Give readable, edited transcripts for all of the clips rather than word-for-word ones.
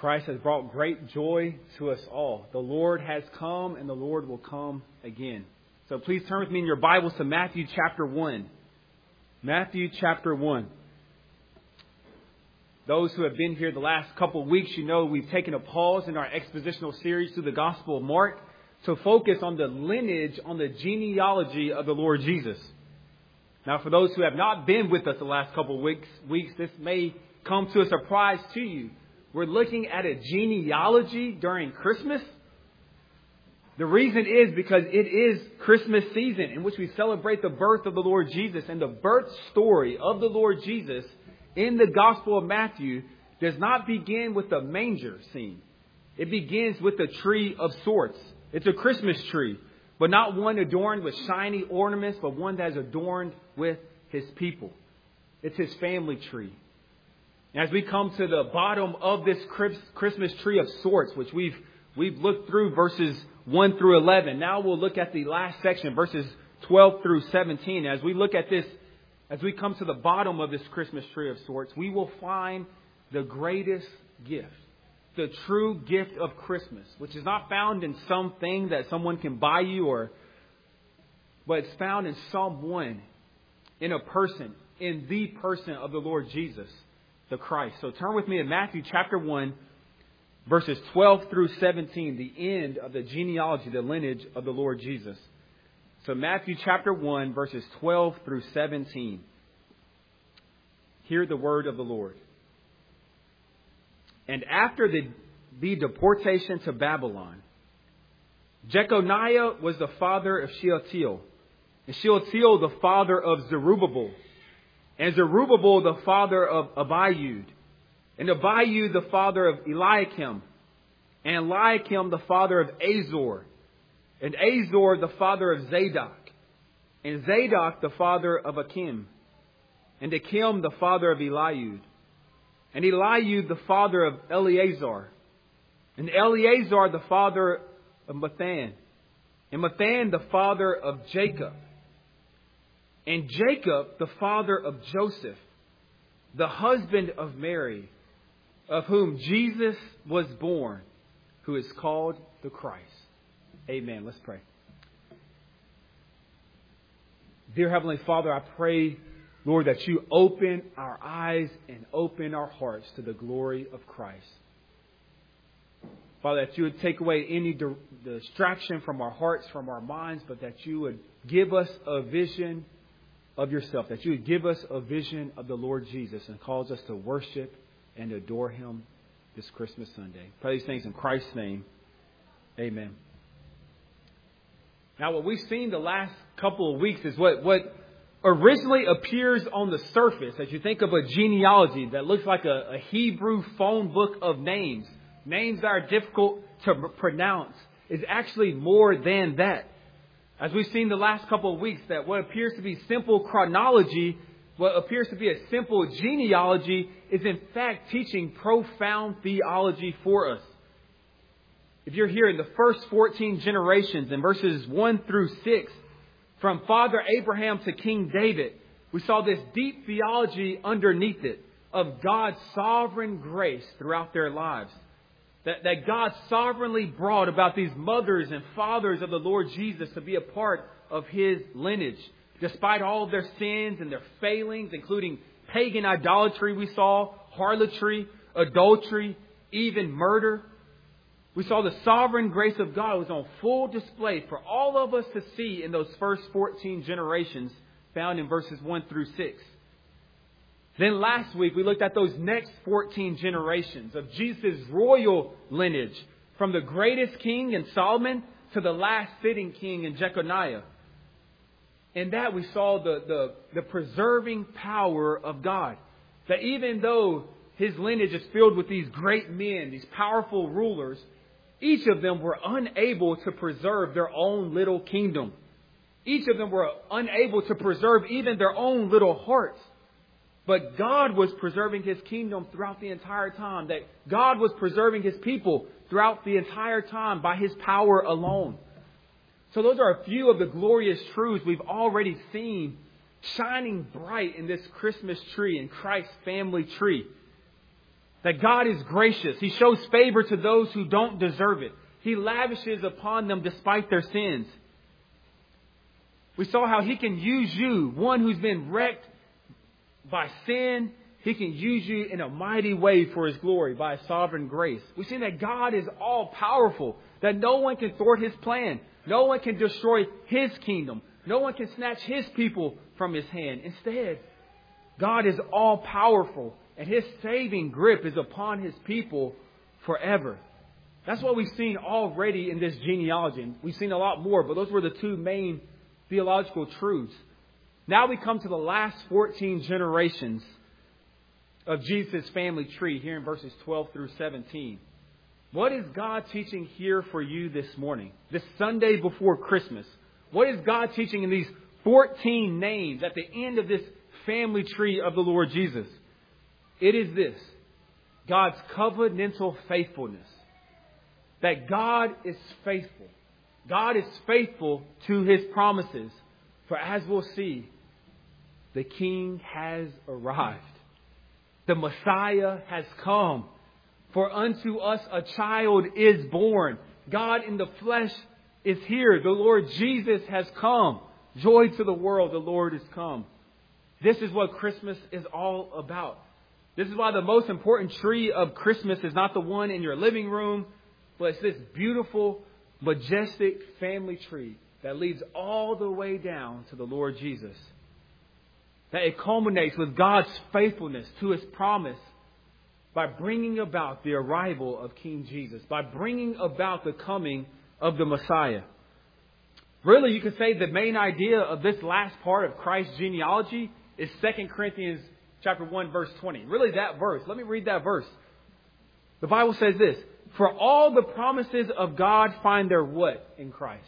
Christ has brought great joy to us all. The Lord has come and the Lord will come again. So please turn with me in your Bibles to Matthew chapter 1. Matthew chapter 1. Those who have been here the last couple of weeks, you know we've taken a pause in our expositional series through the Gospel of Mark to focus on the lineage, on the genealogy of the Lord Jesus. Now, for those who have not been with us the last couple of weeks, this may come to a surprise to you. We're looking at a genealogy during Christmas. The reason is because it is Christmas season in which we celebrate the birth of the Lord Jesus. And the birth story of the Lord Jesus in the Gospel of Matthew does not begin with the manger scene. It begins with a tree of sorts. It's a Christmas tree, but not one adorned with shiny ornaments, but one that is adorned with His people. It's His family tree. As we come to the bottom of this Christmas tree of sorts, which we've looked through verses 1 through 11. Now we'll look at the last section, verses 12 through 17. As we look at this, as we come to the bottom of this Christmas tree of sorts, we will find the greatest gift, the true gift of Christmas, which is not found in something that someone can buy you, but it's found in someone, in a person, in the person of the Lord Jesus, the Christ. So turn with me to Matthew chapter 1, verses 12 through 17, the end of the genealogy, the lineage of the Lord Jesus. So Matthew chapter 1, verses 12 through 17. Hear the word of the Lord. And after the deportation to Babylon, Jeconiah was the father of Shealtiel, and Shealtiel the father of Zerubbabel, and Zerubbabel the father of Abiud, and Abiud the father of Eliakim, and Eliakim the father of Azor, and Azor the father of Zadok, and Zadok the father of Achim, and Achim the father of Eliud, and Eliud the father of Eleazar, and Eleazar the father of Mathan, and Mathan the father of Jacob, and Jacob the father of Joseph, the husband of Mary, of whom Jesus was born, who is called the Christ. Amen. Let's pray. Dear Heavenly Father, I pray, Lord, that you open our eyes and open our hearts to the glory of Christ. Father, that you would take away any distraction from our hearts, from our minds, but that you would give us a vision of yourself, that you would give us a vision of the Lord Jesus and cause us to worship and adore Him this Christmas Sunday. Pray these things in Christ's name. Amen. Now, what we've seen the last couple of weeks is what originally appears on the surface as you think of a genealogy that looks like a Hebrew phone book of names that are difficult to pronounce, is actually more than that. As we've seen the last couple of weeks, that what appears to be simple chronology, what appears to be a simple genealogy, is in fact teaching profound theology for us. If you're here in the first 14 generations in verses 1 through 6, from Father Abraham to King David, we saw this deep theology underneath it of God's sovereign grace throughout their lives. That God sovereignly brought about these mothers and fathers of the Lord Jesus to be a part of His lineage. Despite all of their sins and their failings, including pagan idolatry we saw, harlotry, adultery, even murder. We saw the sovereign grace of God was on full display for all of us to see in those first 14 generations found in verses 1 through 6. Then last week, we looked at those next 14 generations of Jesus' royal lineage, from the greatest king in Solomon to the last sitting king in Jeconiah. In that, we saw the preserving power of God. That even though His lineage is filled with these great men, these powerful rulers, each of them were unable to preserve their own little kingdom. Each of them were unable to preserve even their own little hearts. But God was preserving His kingdom throughout the entire time. That God was preserving His people throughout the entire time by His power alone. So those are a few of the glorious truths we've already seen shining bright in this Christmas tree, in Christ's family tree. That God is gracious. He shows favor to those who don't deserve it. He lavishes upon them despite their sins. We saw how He can use you, one who's been wrecked by sin. He can use you in a mighty way for His glory by His sovereign grace. We've seen that God is all powerful, that no one can thwart His plan. No one can destroy His kingdom. No one can snatch His people from His hand. Instead, God is all powerful, and His saving grip is upon His people forever. That's what we've seen already in this genealogy. We've seen a lot more, but those were the two main theological truths. Now we come to the last 14 generations of Jesus' family tree here in verses 12 through 17. What is God teaching here for you this morning, this Sunday before Christmas? What is God teaching in these 14 names at the end of this family tree of the Lord Jesus? It is this: God's covenantal faithfulness. That God is faithful. God is faithful to His promises. For as we'll see, the King has arrived. The Messiah has come. For unto us a child is born. God in the flesh is here. The Lord Jesus has come. Joy to the world, the Lord has come. This is what Christmas is all about. This is why the most important tree of Christmas is not the one in your living room, but it's this beautiful, majestic family tree that leads all the way down to the Lord Jesus. That it culminates with God's faithfulness to His promise by bringing about the arrival of King Jesus, by bringing about the coming of the Messiah. Really, you could say the main idea of this last part of Christ's genealogy is 2 Corinthians chapter 1, verse 20. Really, that verse. Let me read that verse. The Bible says this: for all the promises of God find their what in Christ?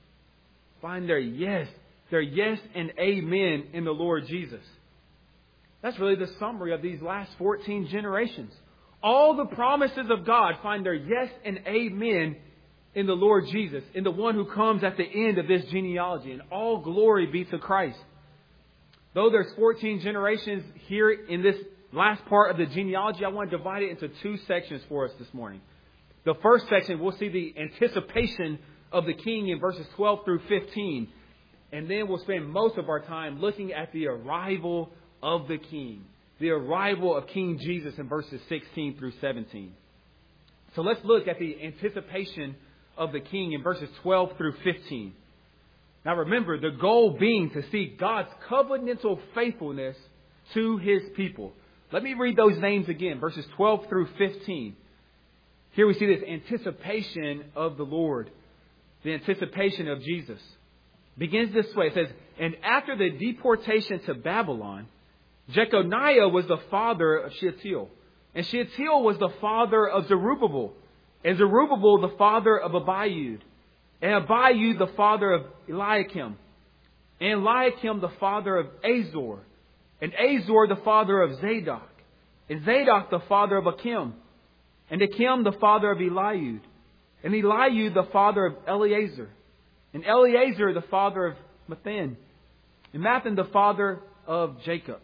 Find their yes and amen in the Lord Jesus. That's really the summary of these last 14 generations. All the promises of God find their yes and amen in the Lord Jesus, in the one who comes at the end of this genealogy. And all glory be to Christ. Though there's 14 generations here in this last part of the genealogy, I want to divide it into two sections for us this morning. The first section, we'll see the anticipation of the King in verses 12 through 15. And then we'll spend most of our time looking at the arrival of the King. The arrival of King Jesus in verses 16 through 17. So let's look at the anticipation of the King in verses 12 through 15. Now remember, the goal being to see God's covenantal faithfulness to His people. Let me read those names again, verses 12 through 15. Here we see this anticipation of the Lord, the anticipation of Jesus. Begins this way. It says, and after the deportation to Babylon, Jeconiah was the father of Shealtiel. And Shealtiel was the father of Zerubbabel. And Zerubbabel the father of Abiud. And Abiud the father of Eliakim. And Eliakim the father of Azor. And Azor the father of Zadok. And Zadok the father of Achim. And Achim the father of Eliud. And Eliud the father of Eleazar. And Eleazar the father of Mathan. And Mathan the father of Jacob.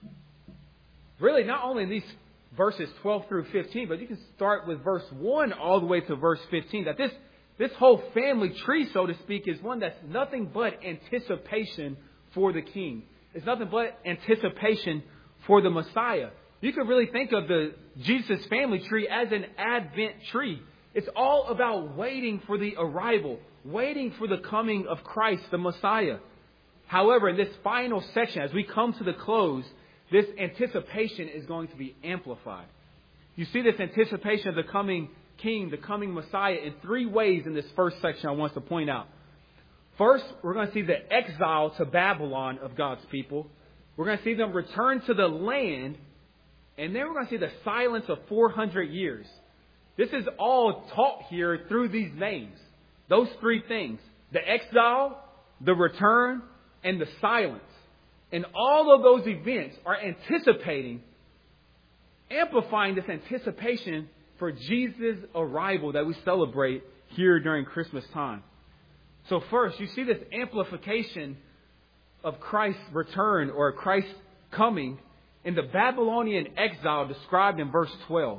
Really, not only in these verses 12 through 15, but you can start with verse 1 all the way to verse 15. That this whole family tree, so to speak, is one that's nothing but anticipation for the King. It's nothing but anticipation for the Messiah. You could really think of the Jesus family tree as an Advent tree. It's all about waiting for the arrival, waiting for the coming of Christ, the Messiah. However, in this final section, as we come to the close, this anticipation is going to be amplified. You see this anticipation of the coming King, the coming Messiah, in three ways in this first section I want to point out. First, we're going to see the exile to Babylon of God's people. We're going to see them return to the land. And then we're going to see the silence of 400 years. This is all taught here through these names. Those three things. The exile, the return, and the silence. And all of those events are amplifying this anticipation for Jesus' arrival that we celebrate here during Christmas time. So first, you see this amplification of Christ's return or Christ's coming in the Babylonian exile described in verse 12.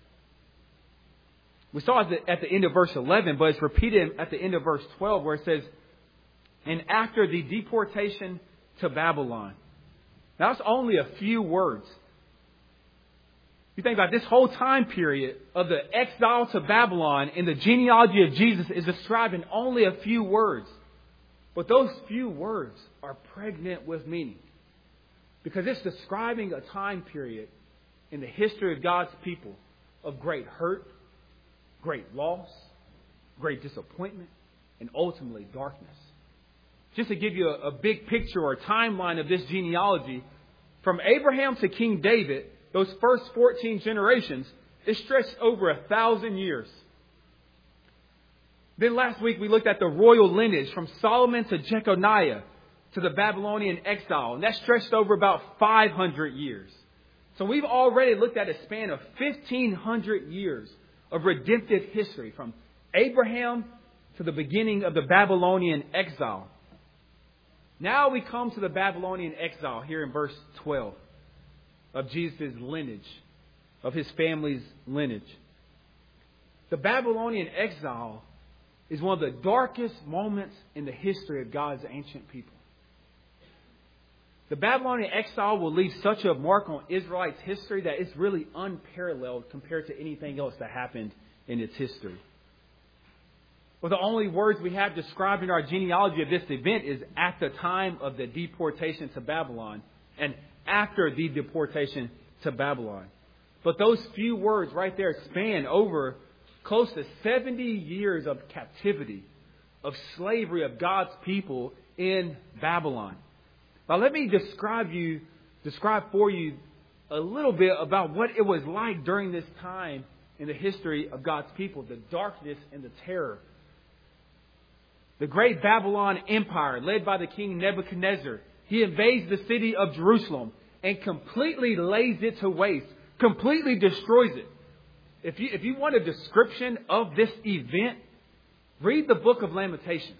We saw it at the end of verse 11, but it's repeated at the end of verse 12 where it says, and after the deportation to Babylon. Now, that's only a few words. You think about this whole time period of the exile to Babylon in the genealogy of Jesus is described in only a few words. But those few words are pregnant with meaning. Because it's describing a time period in the history of God's people of great hurt, great loss, great disappointment, and ultimately darkness. Just to give you a big picture or a timeline of this genealogy, from Abraham to King David, those first 14 generations, it stretched over 1,000 years. Then last week we looked at the royal lineage from Solomon to Jeconiah to the Babylonian exile, and that stretched over about 500 years. So we've already looked at a span of 1,500 years of redemptive history from Abraham to the beginning of the Babylonian exile. Now we come to the Babylonian exile here in verse 12 of Jesus' lineage, of his family's lineage. The Babylonian exile is one of the darkest moments in the history of God's ancient people. The Babylonian exile will leave such a mark on Israelites' history that it's really unparalleled compared to anything else that happened in its history. Well, the only words we have described in our genealogy of this event is at the time of the deportation to Babylon and after the deportation to Babylon. But those few words right there span over close to 70 years of captivity, of slavery of God's people in Babylon. Now let me describe for you a little bit about what it was like during this time in the history of God's people, the darkness and the terror. The great Babylon Empire, led by the king Nebuchadnezzar, he invades the city of Jerusalem and completely lays it to waste, completely destroys it. If you want a description of this event, read the book of Lamentations.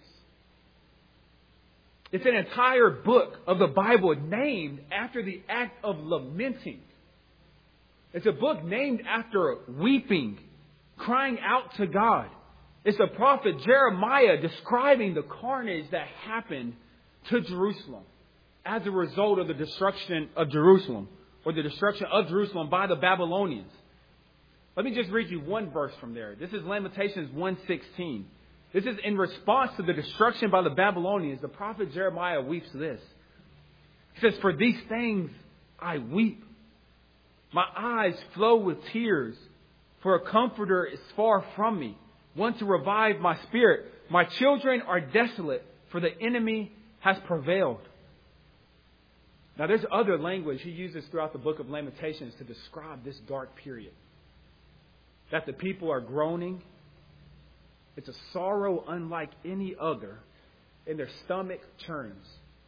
It's an entire book of the Bible named after the act of lamenting. It's a book named after weeping, crying out to God. It's the prophet Jeremiah describing the carnage that happened to Jerusalem as a result of the destruction of Jerusalem, or the destruction of Jerusalem by the Babylonians. Let me just read you one verse from there. This is Lamentations 1:16. This is in response to the destruction by the Babylonians. The prophet Jeremiah weeps this. He says, "For these things I weep. My eyes flow with tears, for a comforter is far from me, one to revive my spirit. My children are desolate, for the enemy has prevailed." Now there's other language he uses throughout the book of Lamentations to describe this dark period. That the people are groaning. It's a sorrow unlike any other, and their stomach churns.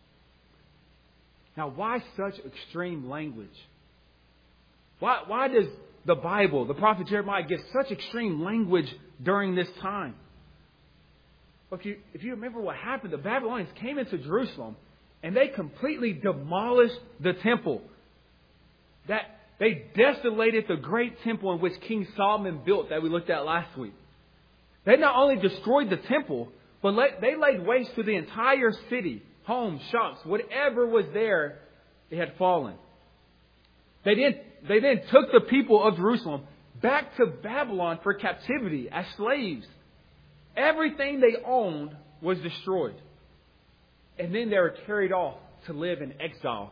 Now why such extreme language? Why does the Bible, the prophet Jeremiah, give such extreme language during this time? Well, if you remember what happened, the Babylonians came into Jerusalem and they completely demolished the temple. That they desolated the great temple in which King Solomon built that we looked at last week. They not only destroyed the temple, but they laid waste to the entire city, homes, shops, whatever was there, it had fallen. They then took the people of Jerusalem back to Babylon for captivity as slaves. Everything they owned was destroyed. And then they were carried off to live in exile.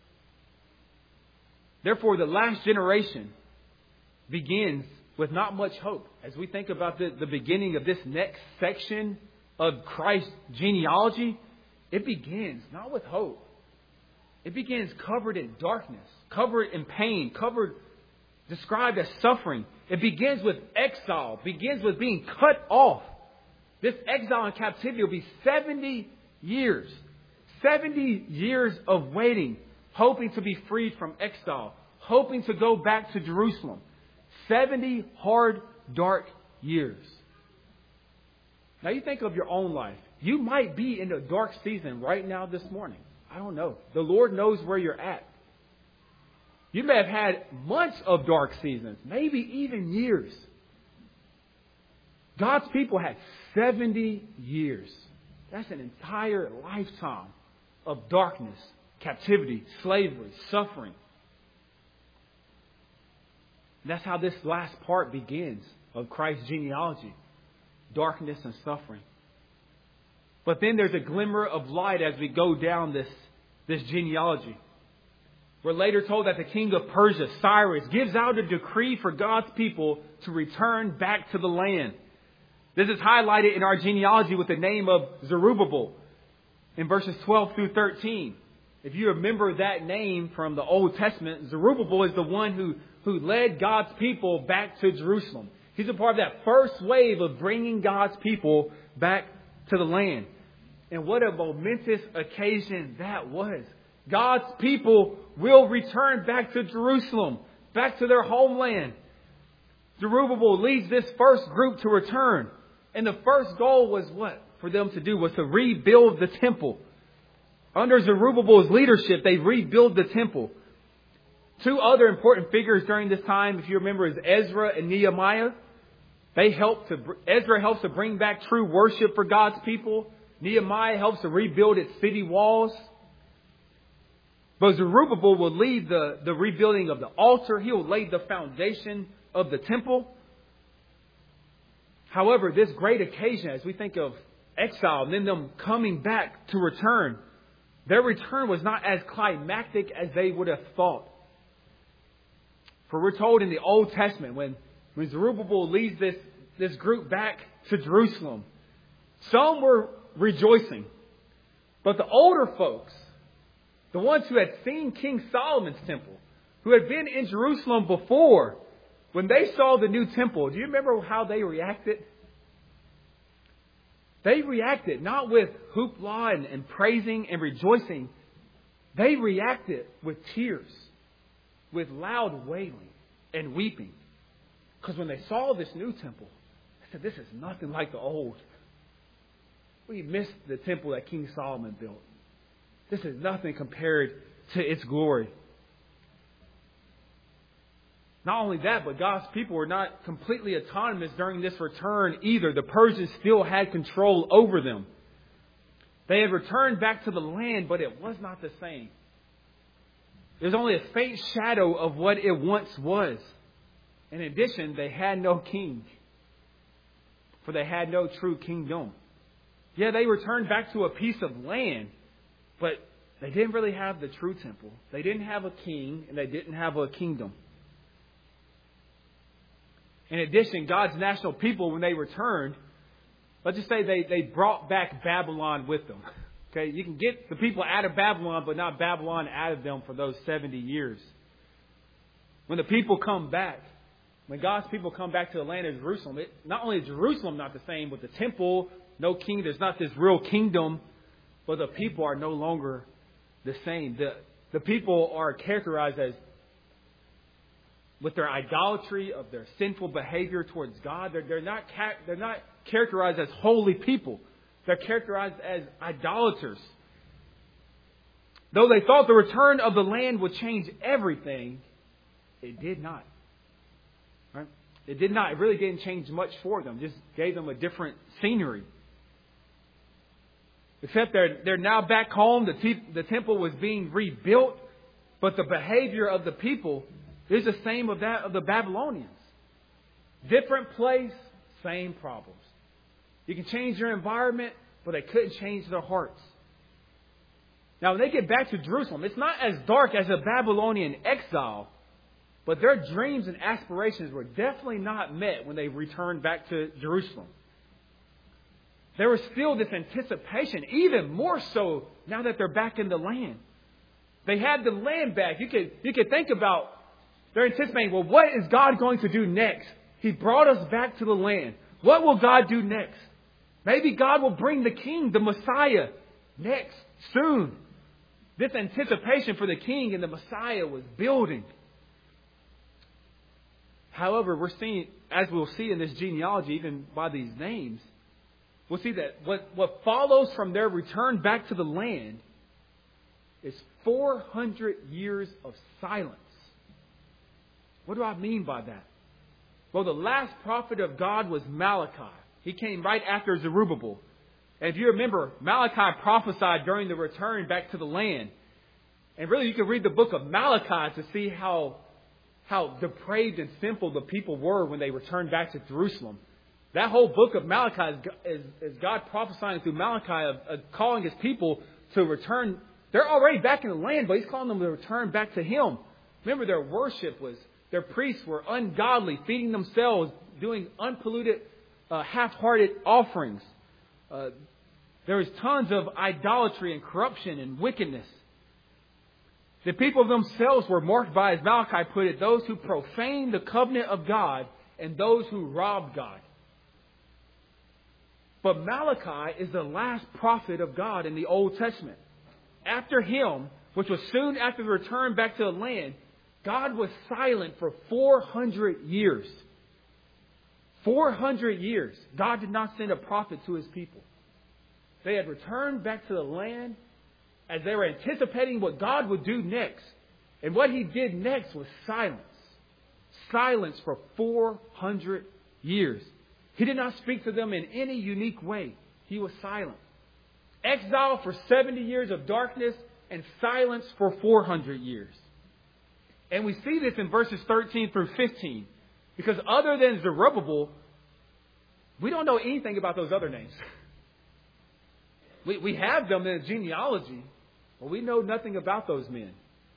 Therefore, the last generation begins with not much hope. As we think about the beginning of this next section of Christ's genealogy, it begins not with hope. It begins covered in darkness, covered in pain, described as suffering. It begins with exile, begins with being cut off. This exile and captivity will be 70 years. 70 years of waiting, hoping to be freed from exile, hoping to go back to Jerusalem. 70 hard, dark years. Now you think of your own life. You might be in a dark season right now this morning. I don't know. The Lord knows where you're at. You may have had months of dark seasons, maybe even years. God's people had 70 years. That's an entire lifetime of darkness, captivity, slavery, suffering. And that's how this last part begins of Christ's genealogy. Darkness and suffering. But then there's a glimmer of light as we go down this genealogy. We're later told that the king of Persia, Cyrus, gives out a decree for God's people to return back to the land. This is highlighted in our genealogy with the name of Zerubbabel in verses 12 through 13. If you remember that name from the Old Testament, Zerubbabel is the one who led God's people back to Jerusalem. He's a part of that first wave of bringing God's people back to the land. And what a momentous occasion that was. God's people will return back to Jerusalem, back to their homeland. Zerubbabel leads this first group to return. And the first goal was what? For them to do was to rebuild the temple. Under Zerubbabel's leadership, they rebuild the temple. Two other important figures during this time, if you remember, is Ezra and Nehemiah. Ezra helps to bring back true worship for God's people. Nehemiah helps to rebuild its city walls. But Zerubbabel will lead the rebuilding of the altar. He will lay the foundation of the temple. However, this great occasion, as we think of exile and then them coming back to return, their return was not as climactic as they would have thought. For we're told in the Old Testament, when Zerubbabel leads this group back to Jerusalem, some were rejoicing. But the older folks, the ones who had seen King Solomon's temple, who had been in Jerusalem before, when they saw the new temple, do you remember how they reacted? They reacted not with hoopla and praising and rejoicing. They reacted with tears, with loud wailing and weeping. Because when they saw this new temple, they said, this is nothing like the old. We missed the temple that King Solomon built. This is nothing compared to its glory. Not only that, but God's people were not completely autonomous during this return either. The Persians still had control over them. They had returned back to the land, but it was not the same. There's only a faint shadow of what it once was. In addition, they had no king, for they had no true kingdom. Yeah, they returned back to a piece of land, but they didn't really have the true temple. They didn't have a king, and they didn't have a kingdom. In addition, God's national people, when they returned, let's just say they brought back Babylon with them. Okay, you can get the people out of Babylon, but not Babylon out of them for those 70 years. When the people come back, when God's people come back to the land of Jerusalem, not only is Jerusalem not the same, but the temple, no king, there's not this real kingdom, but the people are no longer the same. The people are characterized as, with their idolatry of their sinful behavior towards God, they're not characterized as holy people. They're characterized as idolaters. Though they thought the return of the land would change everything, it did not. Right? It did not. It really didn't change much for them. It just gave them a different scenery. Except they're now back home. The temple was being rebuilt, but the behavior of the people is the same of that of the Babylonians. Different place, same problems. You can change your environment, but they couldn't change their hearts. Now, when they get back to Jerusalem, it's not as dark as a Babylonian exile, but their dreams and aspirations were definitely not met when they returned back to Jerusalem. There was still this anticipation, even more so now that they're back in the land. They had the land back. You could think about, they're anticipating, well, what is God going to do next? He brought us back to the land. What will God do next? Maybe God will bring the king, the Messiah, next, soon. This anticipation for the king and the Messiah was building. However, we're seeing, as we'll see in this genealogy, even by these names, we'll see that what follows from their return back to the land is 400 years of silence What do I mean by that? Well, the last prophet of God was Malachi. He came right after Zerubbabel. And if you remember, Malachi prophesied during the return back to the land. And really, you can read the book of Malachi to see how depraved and sinful the people were when they returned back to Jerusalem. That whole book of Malachi is God prophesying through Malachi of calling His people to return. They're already back in the land, but He's calling them to return back to Him. Remember, their worship was, their priests were ungodly, feeding themselves, doing unpolluted, half-hearted offerings. There was tons of idolatry and corruption and wickedness. The people themselves were marked by, as Malachi put it, those who profane the covenant of God and those who rob God. But Malachi is the last prophet of God in the Old Testament. After him, which was soon after the return back to the land, God was silent for 400 years. 400 years. God did not send a prophet to His people. They had returned back to the land as they were anticipating what God would do next. And what He did next was silence. Silence for 400 years. He did not speak to them in any unique way. He was silent. Exile for 70 years of darkness and silence for 400 years. And we see this in verses 13 through 15. Because other than Zerubbabel, we don't know anything about those other names. We have them in the genealogy, but we know nothing about those men.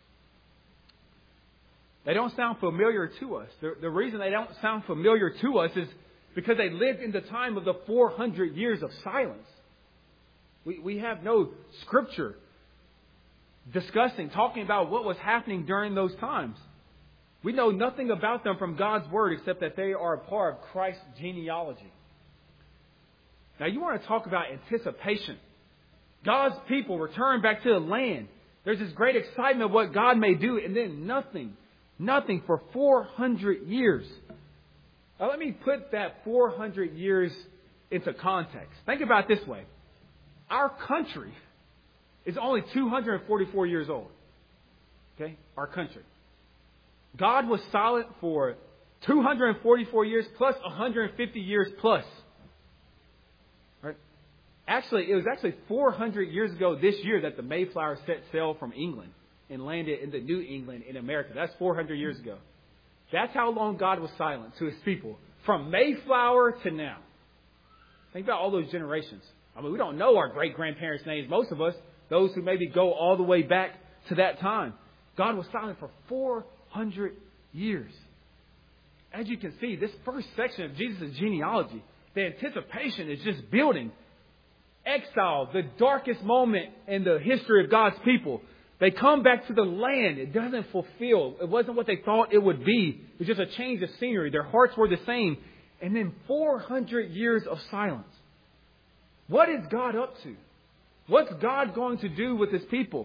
They don't sound familiar to us. The reason they don't sound familiar to us is because they lived in the time of the 400 years of silence. We have no scripture talking about what was happening during those times. We know nothing about them from God's Word except that they are a part of Christ's genealogy. Now, you want to talk about anticipation. God's people return back to the land. There's this great excitement of what God may do, and then nothing for 400 years. Now, let me put that 400 years into context. Think about it this way. Our country is only 244 years old. Okay? Our country. God was silent for 244 years plus 150 years plus. Right? It was 400 years ago this year that the Mayflower set sail from England and landed in the New England in America. That's 400 years ago. That's how long God was silent to His people. From Mayflower to now. Think about all those generations. I mean, we don't know our great-grandparents' names, most of us. Those who maybe go all the way back to that time. God was silent for 400 years. As you can see, this first section of Jesus' genealogy, the anticipation is just building. Exile, the darkest moment in the history of God's people. They come back to the land. It doesn't fulfill. It wasn't what they thought it would be. It was just a change of scenery. Their hearts were the same. And then 400 years of silence. What is God up to? What's God going to do with His people?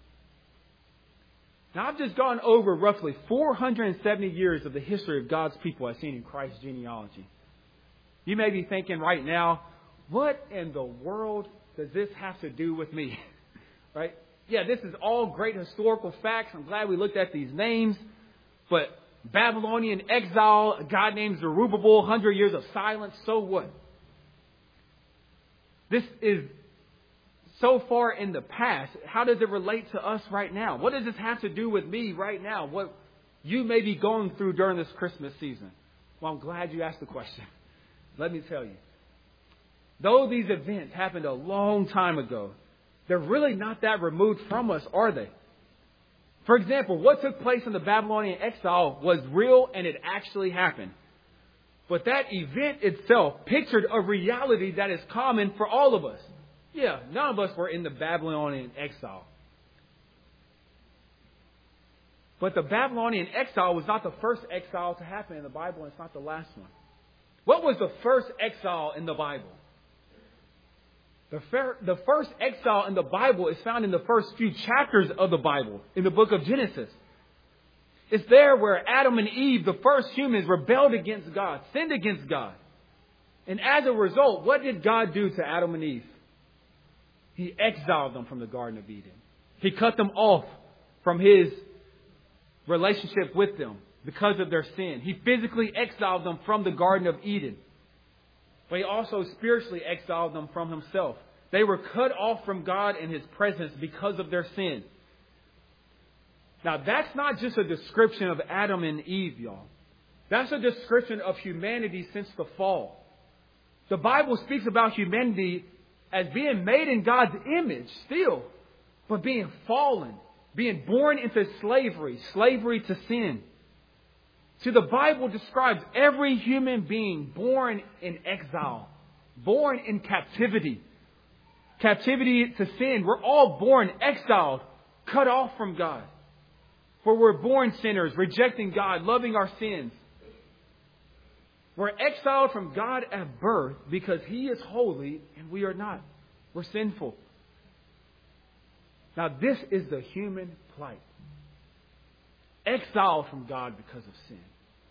Now, I've just gone over roughly 470 years of the history of God's people as seen in Christ's genealogy. You may be thinking right now, what in the world does this have to do with me? Right? Yeah, this is all great historical facts. I'm glad we looked at these names. But Babylonian exile, a guy named Zerubbabel, 100 years of silence, so what? This is so far in the past. How does it relate to us right now? What does this have to do with me right now? What you may be going through during this Christmas season? Well, I'm glad you asked the question. Let me tell you. Though these events happened a long time ago, they're really not that removed from us, are they? For example, what took place in the Babylonian exile was real and it actually happened. But that event itself pictured a reality that is common for all of us. Yeah, none of us were in the Babylonian exile. But the Babylonian exile was not the first exile to happen in the Bible, and it's not the last one. What was the first exile in the Bible? The first exile in the Bible is found in the first few chapters of the Bible, in the book of Genesis. It's there where Adam and Eve, the first humans, rebelled against God, sinned against God. And as a result, what did God do to Adam and Eve? He exiled them from the Garden of Eden. He cut them off from His relationship with them. because of their sin. He physically exiled them from the Garden of Eden. But He also spiritually exiled them from Himself. They were cut off from God and His presence because of their sin. Now, that's not just a description of Adam and Eve, y'all. That's a description of humanity since the fall. The Bible speaks about humanity as being made in God's image still, but being fallen, being born into slavery to sin. See, the Bible describes every human being born in exile, born in captivity. Captivity to sin. We're all born exiled, cut off from God. For we're born sinners, rejecting God, loving our sins. We're exiled from God at birth because He is holy and we are not. We're sinful. Now, this is the human plight. Exiled from God because of sin.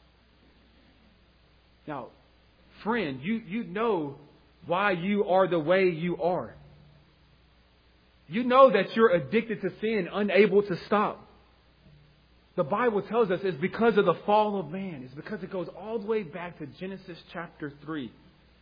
Now, friend, you know why you are the way you are. You know that you're addicted to sin, unable to stop. The Bible tells us it's because of the fall of man. It's because it goes all the way back to Genesis chapter 3.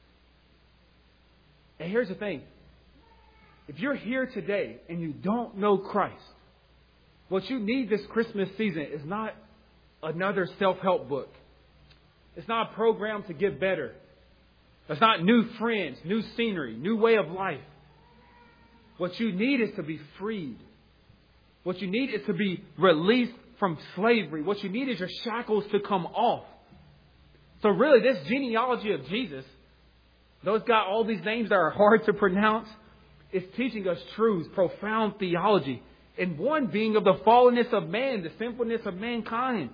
And here's the thing. If you're here today and you don't know Christ, what you need this Christmas season is not another self-help book. It's not a program to get better. It's not new friends, new scenery, new way of life. What you need is to be freed. What you need is to be released from slavery. What you need is your shackles to come off. So really, this genealogy of Jesus, though it's got all these names that are hard to pronounce, is teaching us truths, profound theology. And one being of the fallenness of man, the sinfulness of mankind.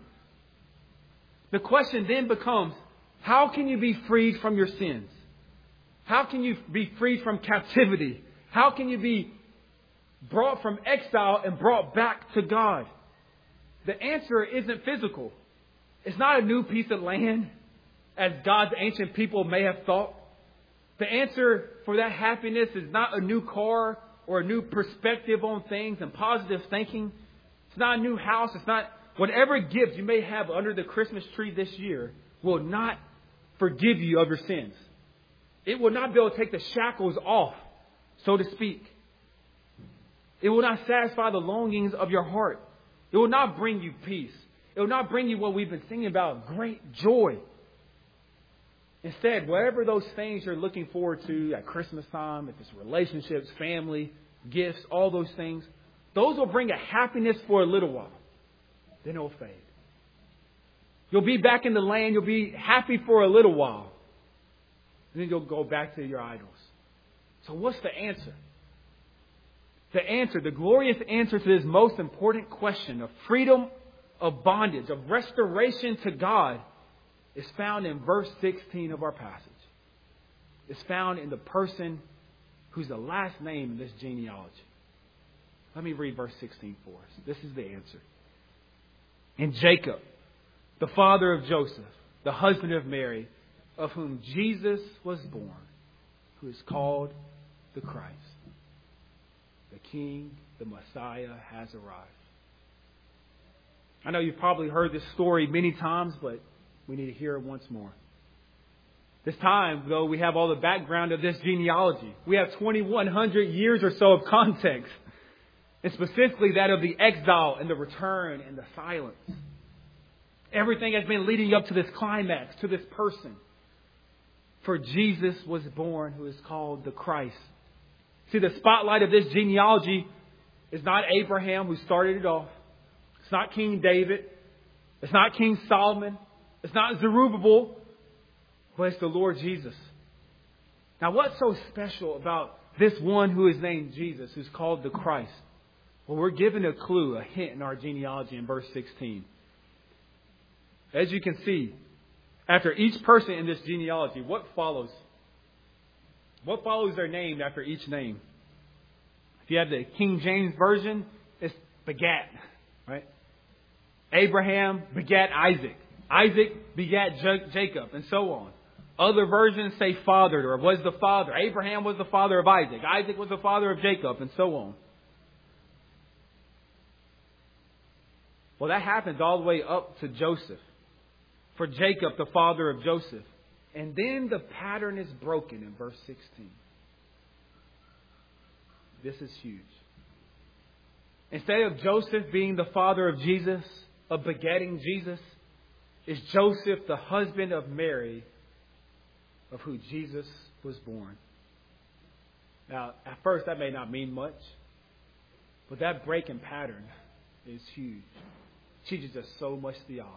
The question then becomes, how can you be freed from your sins? How can you be freed from captivity? How can you be brought from exile and brought back to God? The answer isn't physical. It's not a new piece of land, as God's ancient people may have thought. The answer for that happiness is not a new car or a new perspective on things and positive thinking. It's not a new house. It's not whatever gift you may have under the Christmas tree this year will not forgive you of your sins. It will not be able to take the shackles off, so to speak. It will not satisfy the longings of your heart. It will not bring you peace. It will not bring you what we've been singing about, great joy. Instead, whatever those things you're looking forward to at Christmas time, if it's relationships, family, gifts, all those things, those will bring a happiness for a little while. Then it'll fade. You'll be back in the land. You'll be happy for a little while. And then you'll go back to your idols. So what's the answer? The answer, the glorious answer to this most important question of freedom, of bondage, of restoration to God is found in verse 16 of our passage. It's found in the person who's the last name in this genealogy. Let me read verse 16 for us. This is the answer. And Jacob, the father of Joseph, the husband of Mary, of whom Jesus was born, who is called the Christ. The King, the Messiah, has arrived. I know you've probably heard this story many times, but we need to hear it once more. This time, though, we have all the background of this genealogy. We have 2,100 years or so of context, and specifically that of the exile and the return and the silence. Everything has been leading up to this climax, to this person. For Jesus was born, who is called the Christ. See, the spotlight of this genealogy is not Abraham, who started it off. It's not King David. It's not King Solomon. It's not Zerubbabel. But it's the Lord Jesus. Now, what's so special about this one who is named Jesus, who's called the Christ? Well, we're given a clue, a hint in our genealogy in verse 16. As you can see, after each person in this genealogy, what follows? What follows their name after each name? If you have the King James Version, it's begat, right? Abraham begat Isaac. Isaac begat Jacob, and so on. Other versions say fathered, or was the father. Abraham was the father of Isaac. Isaac was the father of Jacob, and so on. Well, that happens all the way up to Joseph. For Jacob, the father of Joseph. And then the pattern is broken in verse 16. This is huge. Instead of Joseph being the father of Jesus, of begetting Jesus, is Joseph the husband of Mary, of who Jesus was born. Now, at first that may not mean much, but that break in pattern is huge. It teaches us so much theology.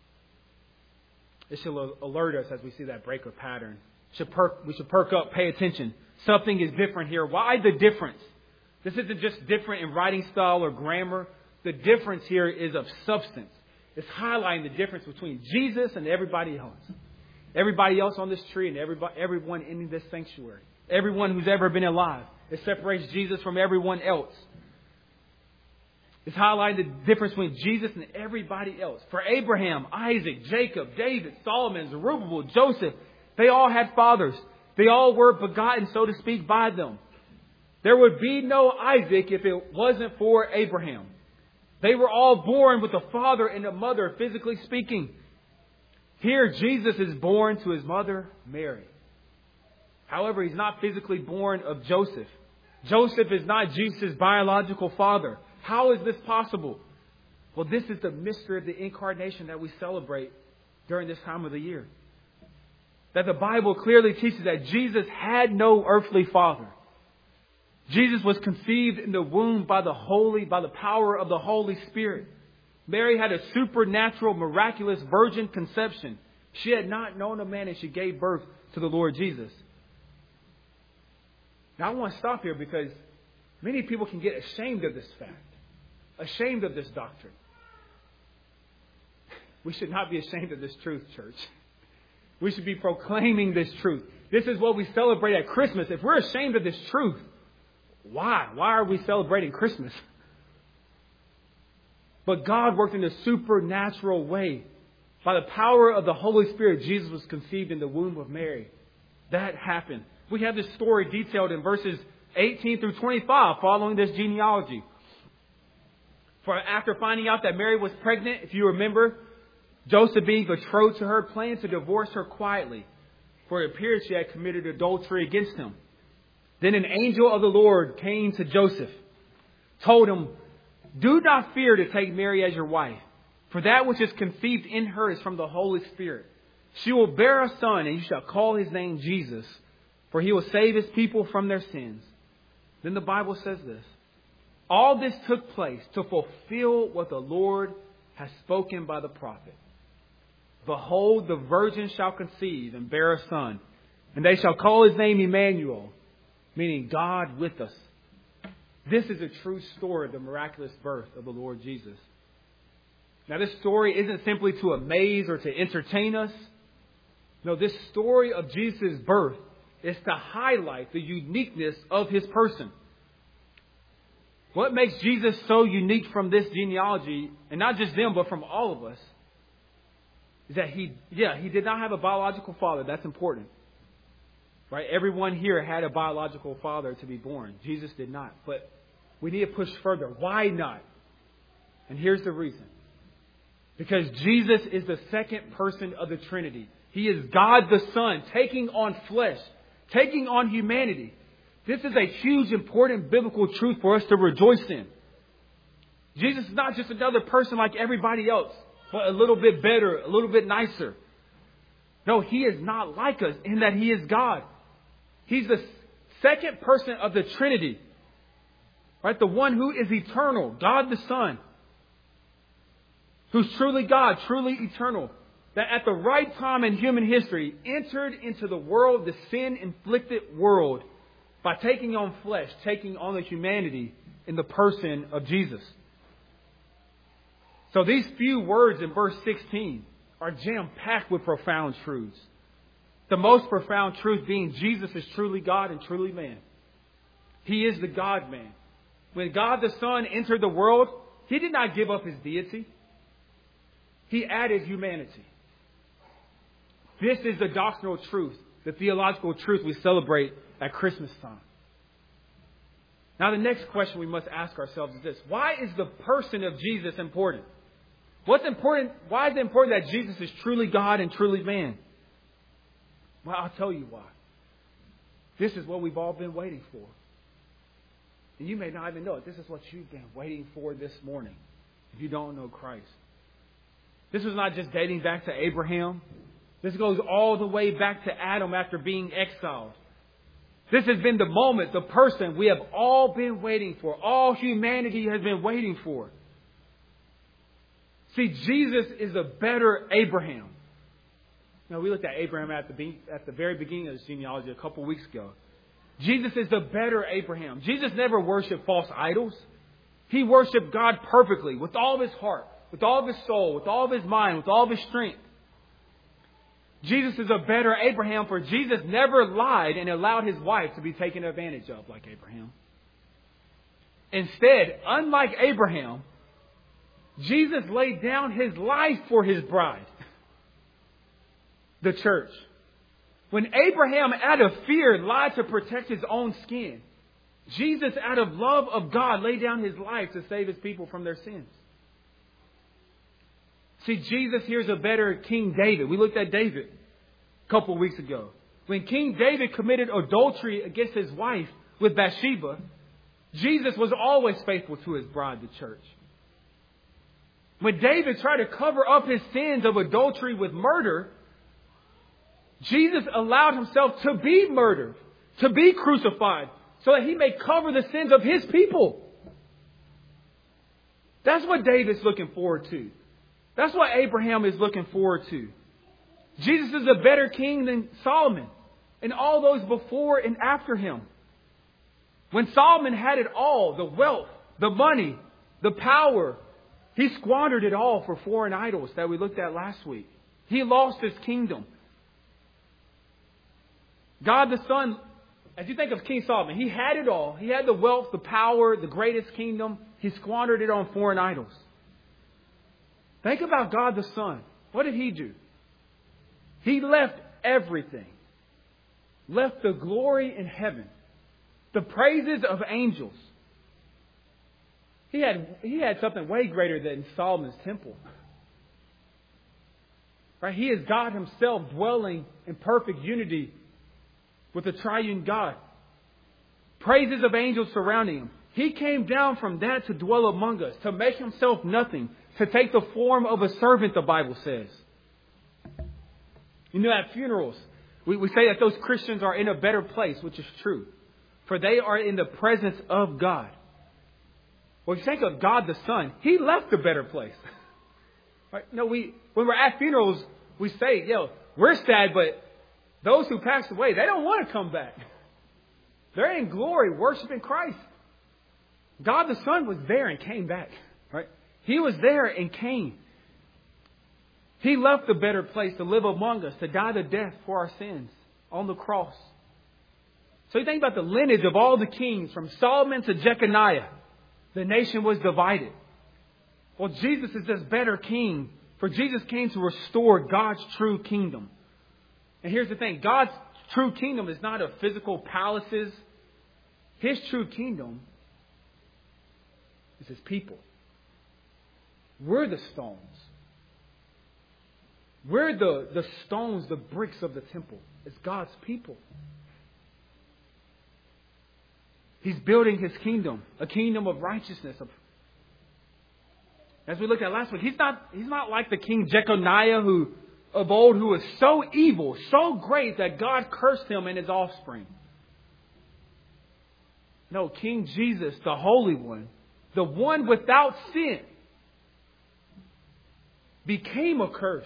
It should alert us as we see that break or pattern. We should perk up, pay attention. Something is different here. Why the difference? This isn't just different in writing style or grammar. The difference here is of substance. It's highlighting the difference between Jesus and everybody else. Everybody else on this tree and everyone in this sanctuary. Everyone who's ever been alive. It separates Jesus from everyone else. It's highlighting the difference between Jesus and everybody else. For Abraham, Isaac, Jacob, David, Solomon, Zerubbabel, Joseph, they all had fathers. They all were begotten, so to speak, by them. There would be no Isaac if it wasn't for Abraham. They were all born with a father and a mother, physically speaking. Here, Jesus is born to his mother, Mary. However, he's not physically born of Joseph. Joseph is not Jesus' biological father. How is this possible? Well, this is the mystery of the incarnation that we celebrate during this time of the year. That the Bible clearly teaches that Jesus had no earthly father. Jesus was conceived in the womb by the power of the Holy Spirit. Mary had a supernatural, miraculous virgin conception. She had not known a man and she gave birth to the Lord Jesus. Now I want to stop here because many people can get ashamed of this fact. Ashamed of this doctrine. We should not be ashamed of this truth, church. We should be proclaiming this truth. This is what we celebrate at Christmas. If we're ashamed of this truth, why? Why are we celebrating Christmas? But God worked in a supernatural way. By the power of the Holy Spirit, Jesus was conceived in the womb of Mary. That happened. We have this story detailed in verses 18 through 25 following this genealogy. For after finding out that Mary was pregnant, if you remember, Joseph being betrothed to her, planned to divorce her quietly. For it appeared she had committed adultery against him. Then an angel of the Lord came to Joseph, told him, "Do not fear to take Mary as your wife, for that which is conceived in her is from the Holy Spirit. She will bear a son, and you shall call his name Jesus, for he will save his people from their sins." Then the Bible says this. All this took place to fulfill what the Lord has spoken by the prophet. "Behold, the virgin shall conceive and bear a son, and they shall call his name Emmanuel," meaning God with us. This is a true story of the miraculous birth of the Lord Jesus. Now, this story isn't simply to amaze or to entertain us. No, this story of Jesus' birth is to highlight the uniqueness of his person. What makes Jesus so unique from this genealogy, and not just them, but from all of us, is that he did not have a biological father. That's important. Right? Everyone here had a biological father to be born. Jesus did not. But we need to push further. Why not? And here's the reason. Because Jesus is the second person of the Trinity. He is God the Son, taking on flesh, taking on humanity. This is a huge, important biblical truth for us to rejoice in. Jesus is not just another person like everybody else, but a little bit better, a little bit nicer. No, he is not like us in that he is God. He's the second person of the Trinity. Right? The one who is eternal, God the Son. Who's truly God, truly eternal. That at the right time in human history entered into the world, the sin-inflicted world, by taking on flesh, taking on the humanity in the person of Jesus. So these few words in verse 16 are jam-packed with profound truths. The most profound truth being Jesus is truly God and truly man. He is the God-man. When God the Son entered the world, he did not give up his deity. He added humanity. This is the doctrinal truth, the theological truth we celebrate at Christmas time. Now the next question we must ask ourselves is this. Why is the person of Jesus important? What's important? Why is it important that Jesus is truly God and truly man? Well, I'll tell you why. This is what we've all been waiting for. And you may not even know it. This is what you've been waiting for this morning if you don't know Christ. This was not just dating back to Abraham. This goes all the way back to Adam after being exiled. This has been the moment, the person we have all been waiting for. All humanity has been waiting for. See, Jesus is a better Abraham. Now, we looked at Abraham at the very beginning of his genealogy a couple weeks ago. Jesus is the better Abraham. Jesus never worshipped false idols. He worshipped God perfectly with all of his heart, with all of his soul, with all of his mind, with all of his strength. Jesus is a better Abraham, for Jesus never lied and allowed his wife to be taken advantage of like Abraham. Instead, unlike Abraham, Jesus laid down his life for his bride, the church. When Abraham, out of fear, lied to protect his own skin, Jesus, out of love of God, laid down his life to save his people from their sins. See, Jesus here's a better King David. We looked at David a couple of weeks ago. When King David committed adultery against his wife with Bathsheba, Jesus was always faithful to his bride, the church. When David tried to cover up his sins of adultery with murder, Jesus allowed himself to be murdered, to be crucified, so that he may cover the sins of his people. That's what David's looking forward to. That's what Abraham is looking forward to. Jesus is a better king than Solomon and all those before and after him. When Solomon had it all, the wealth, the money, the power, he squandered it all for foreign idols that we looked at last week. He lost his kingdom. God the Son, as you think of King Solomon, he had it all. He had the wealth, the power, the greatest kingdom. He squandered it on foreign idols. Think about God the Son. What did he do? He left everything. Left the glory in heaven. The praises of angels. He had something way greater than Solomon's temple. Right? He is God himself dwelling in perfect unity with the triune God. Praises of angels surrounding him. He came down from that to dwell among us, to make himself nothing, to take the form of a servant, the Bible says. You know, at funerals, we say that those Christians are in a better place, which is true. For they are in the presence of God. Well, you think of God the Son, he left a better place. Right? No, when we're at funerals, we say, we're sad, but those who passed away, they don't want to come back. They're in glory, worshiping Christ. God the Son was there and came back. Right? He was there and came. He left a better place to live among us, to die the death for our sins on the cross. So you think about the lineage of all the kings, from Solomon to Jeconiah. The nation was divided. Well, Jesus is this better king, for Jesus came to restore God's true kingdom. And here's the thing. God's true kingdom is not of physical palaces. His true kingdom is his people. We're the stones. We're the stones, the bricks of the temple. It's God's people. He's building his kingdom, a kingdom of righteousness. As we looked at last week, he's not like the king Jeconiah of old, who was so evil, so great that God cursed him and his offspring. No, King Jesus, the Holy One, the one without sin, became a curse.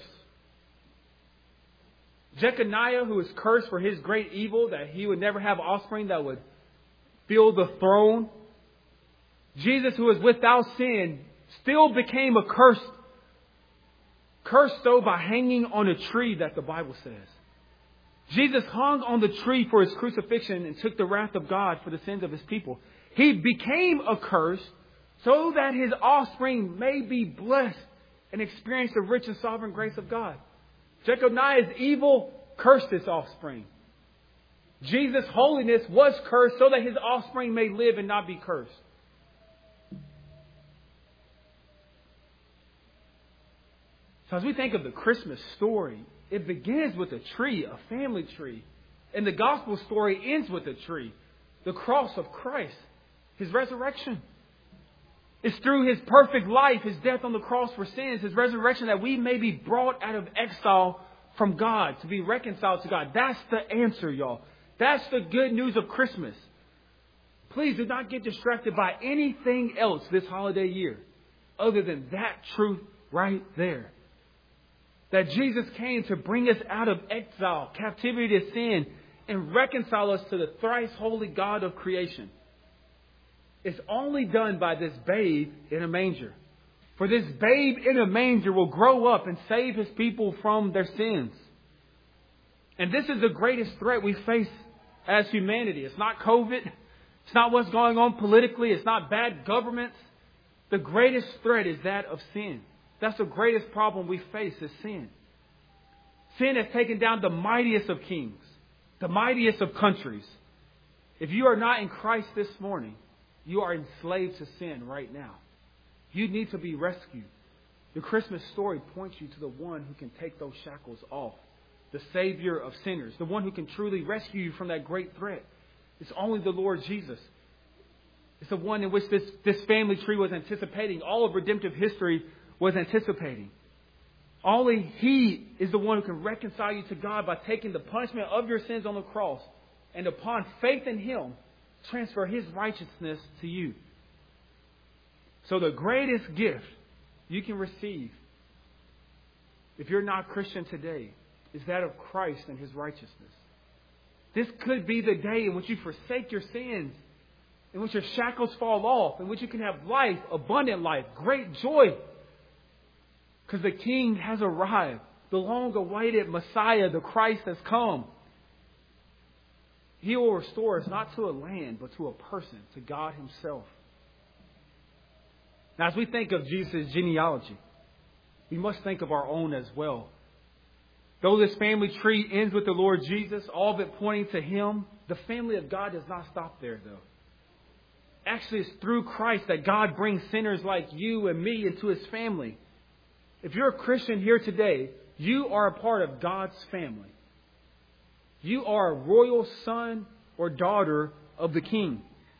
Jeconiah, who was cursed for his great evil, that he would never have offspring that would fill the throne. Jesus, who was without sin, still became a curse. Cursed, though, by hanging on a tree, that the Bible says. Jesus hung on the tree for his crucifixion and took the wrath of God for the sins of his people. He became a curse so that his offspring may be blessed and experience the rich and sovereign grace of God. Jeconiah's evil cursed his offspring. Jesus' holiness was cursed so that his offspring may live and not be cursed. So as we think of the Christmas story, it begins with a tree, a family tree. And the gospel story ends with a tree, the cross of Christ, His resurrection. It's through His perfect life, His death on the cross for sins, His resurrection, that we may be brought out of exile from God, to be reconciled to God. That's the answer, y'all. That's the good news of Christmas. Please do not get distracted by anything else this holiday year other than that truth right there. That Jesus came to bring us out of exile, captivity to sin, and reconcile us to the thrice holy God of creation. It's only done by this babe in a manger. For this babe in a manger will grow up and save His people from their sins. And this is the greatest threat we face as humanity. It's not COVID. It's not what's going on politically. It's not bad governments. The greatest threat is that of sin. That's the greatest problem we face is sin. Sin has taken down the mightiest of kings, the mightiest of countries. If you are not in Christ this morning, you are enslaved to sin right now. You need to be rescued. The Christmas story points you to the one who can take those shackles off, the Savior of sinners, the one who can truly rescue you from that great threat. It's only the Lord Jesus. It's the one in which this family tree was anticipating. All of redemptive history was anticipating. Only He is the one who can reconcile you to God by taking the punishment of your sins on the cross, and upon faith in Him, transfer His righteousness to you. So the greatest gift you can receive, if you're not Christian today, is that of Christ and His righteousness. This could be the day in which you forsake your sins, in which your shackles fall off, in which you can have life, abundant life, great joy. Because the King has arrived. The long-awaited Messiah, the Christ, has come. He will restore us not to a land, but to a person, to God Himself. Now, as we think of Jesus' genealogy, we must think of our own as well. Though this family tree ends with the Lord Jesus, all of it pointing to Him, the family of God does not stop there, though. Actually, it's through Christ that God brings sinners like you and me into His family. If you're a Christian here today, you are a part of God's family. You are a royal son or daughter of the King.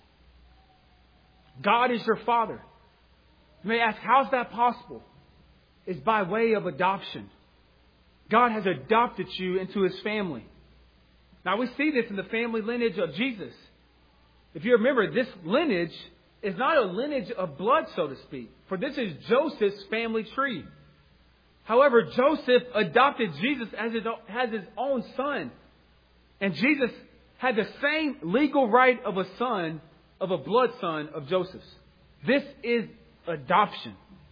God is your Father. You may ask, how's that possible? It's by way of adoption. God has adopted you into His family. Now we see this in the family lineage of Jesus. If you remember, this lineage is not a lineage of blood, so to speak. For this is Joseph's family tree. However, Joseph adopted Jesus as his own son. And Jesus had the same legal right of a son, of a blood son of Joseph's. This is adoption.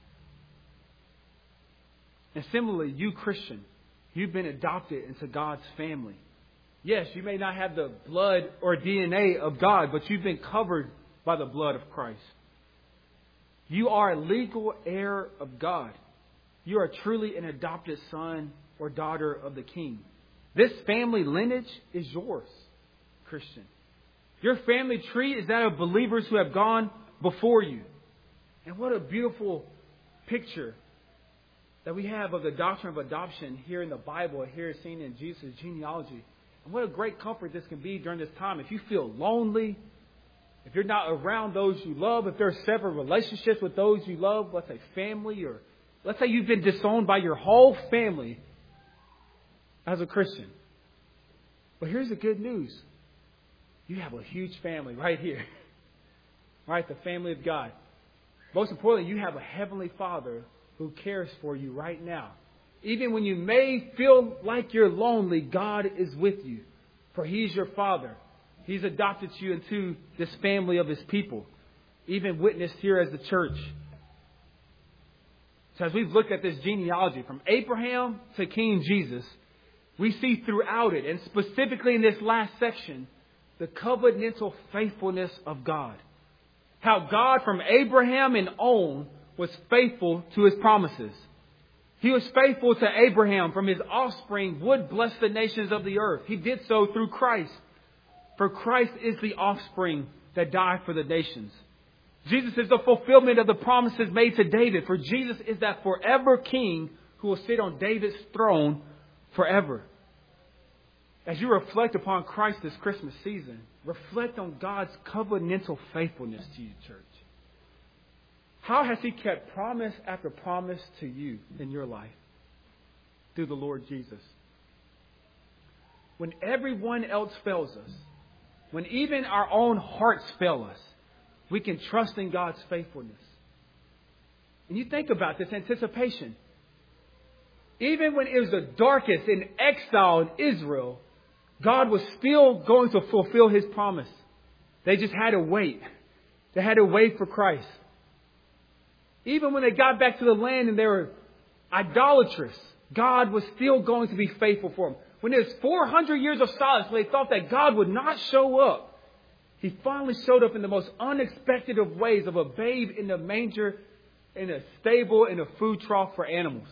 And similarly, you Christian, you've been adopted into God's family. Yes, you may not have the blood or DNA of God, but you've been covered by the blood of Christ. You are a legal heir of God. You are truly an adopted son or daughter of the King. This family lineage is yours, Christian. Your family tree is that of believers who have gone before you. And what a beautiful picture that we have of the doctrine of adoption here in the Bible, here seen in Jesus' genealogy. And what a great comfort this can be during this time. If you feel lonely, if you're not around those you love, if there are several relationships with those you love, let's say family, or let's say you've been disowned by your whole family as a Christian. But here's the good news. You have a huge family right here. Right? The family of God. Most importantly, you have a heavenly Father who cares for you right now. Even when you may feel like you're lonely, God is with you. For He's your Father. He's adopted you into this family of His people. Even witnessed here as the church. So as we've looked at this genealogy from Abraham to King Jesus, we see throughout it, and specifically in this last section, the covenantal faithfulness of God. How God from Abraham and on was faithful to His promises. He was faithful to Abraham. From his offspring would bless the nations of the earth. He did so through Christ. For Christ is the offspring that died for the nations. Jesus is the fulfillment of the promises made to David. For Jesus is that forever King who will sit on David's throne forever. As you reflect upon Christ this Christmas season, reflect on God's covenantal faithfulness to you, church. How has He kept promise after promise to you in your life through the Lord Jesus? When everyone else fails us, when even our own hearts fail us, we can trust in God's faithfulness. And you think about this anticipation. Even when it was the darkest in exile in Israel, God was still going to fulfill His promise. They just had to wait. They had to wait for Christ. Even when they got back to the land and they were idolatrous, God was still going to be faithful for them. When there's 400 years of silence, when they thought that God would not show up, He finally showed up in the most unexpected of ways, of a babe in the manger, in a stable, in a food trough for animals.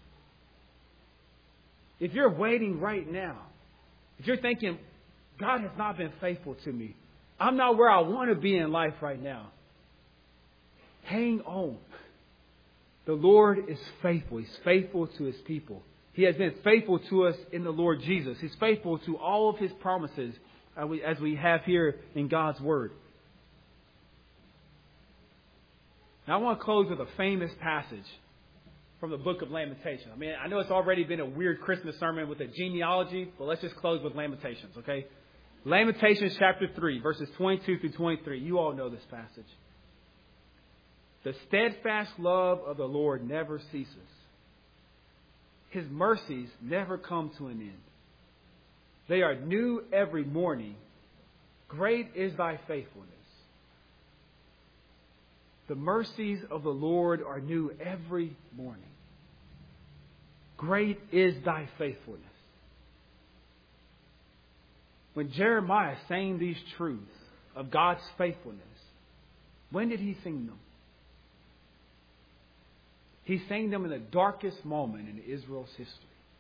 If you're waiting right now, if you're thinking, God has not been faithful to me, I'm not where I want to be in life right now, hang on. The Lord is faithful. He's faithful to His people. He has been faithful to us in the Lord Jesus. He's faithful to all of His promises as we have here in God's Word. Now I want to close with a famous passage from the book of Lamentations. I mean, I know it's already been a weird Christmas sermon with a genealogy, but let's just close with Lamentations, okay? Lamentations chapter 3, verses 22 through 23. You all know this passage. The steadfast love of the Lord never ceases. His mercies never come to an end. They are new every morning. Great is thy faithfulness. The mercies of the Lord are new every morning. Great is thy faithfulness. When Jeremiah sang these truths of God's faithfulness, when did he sing them? He sang them in the darkest moment in Israel's history.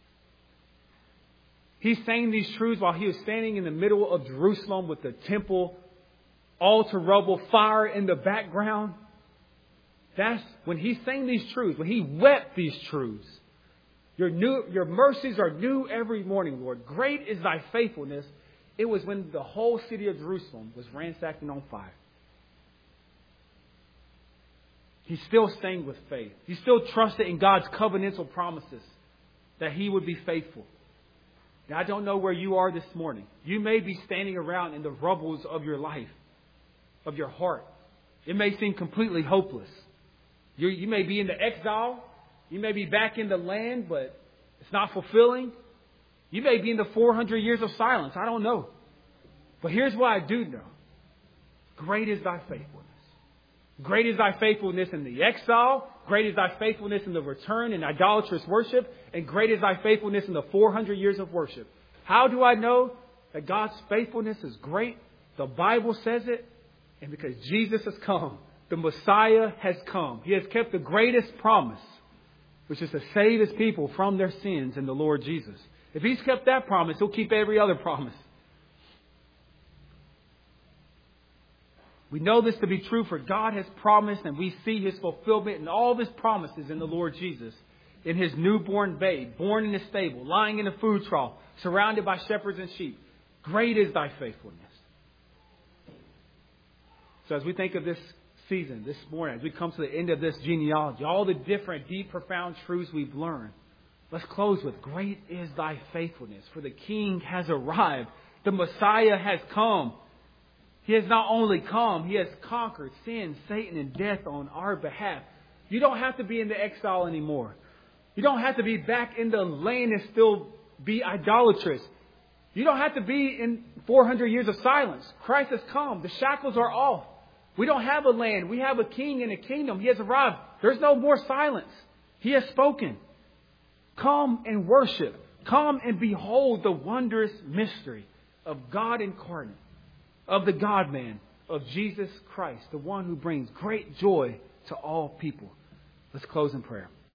He sang these truths while he was standing in the middle of Jerusalem with the temple all to rubble, fire in the background. That's when he sang these truths, when he wept these truths. Your mercies are new every morning, Lord. Great is thy faithfulness. It was when the whole city of Jerusalem was ransacked and on fire. He still sang with faith. He still trusted in God's covenantal promises that He would be faithful. Now, I don't know where you are this morning. You may be standing around in the rubbles of your life, of your heart. It may seem completely hopeless. You may be in the exile. You may be back in the land, but it's not fulfilling. You may be in the 400 years of silence. I don't know. But here's what I do know. Great is thy faithfulness. Great is thy faithfulness in the exile. Great is thy faithfulness in the return and idolatrous worship. And great is thy faithfulness in the 400 years of worship. How do I know that God's faithfulness is great? The Bible says it. And because Jesus has come, the Messiah has come. He has kept the greatest promise, which is to save His people from their sins in the Lord Jesus. If He's kept that promise, He'll keep every other promise. We know this to be true, for God has promised, and we see His fulfillment in all of His promises in the Lord Jesus, in His newborn babe, born in a stable, lying in a food trough, surrounded by shepherds and sheep. Great is thy faithfulness. So as we think of this season, this morning, as we come to the end of this genealogy, all the different deep, profound truths we've learned, let's close with, great is thy faithfulness, for the King has arrived. The Messiah has come. He has not only come, He has conquered sin, Satan, and death on our behalf. You don't have to be in the exile anymore. You don't have to be back in the land and still be idolatrous. You don't have to be in 400 years of silence. Christ has come. The shackles are off. We don't have a land. We have a king and a kingdom. He has arrived. There's no more silence. He has spoken. Come and worship. Come and behold the wondrous mystery of God incarnate, of the God-man, of Jesus Christ, the one who brings great joy to all people. Let's close in prayer.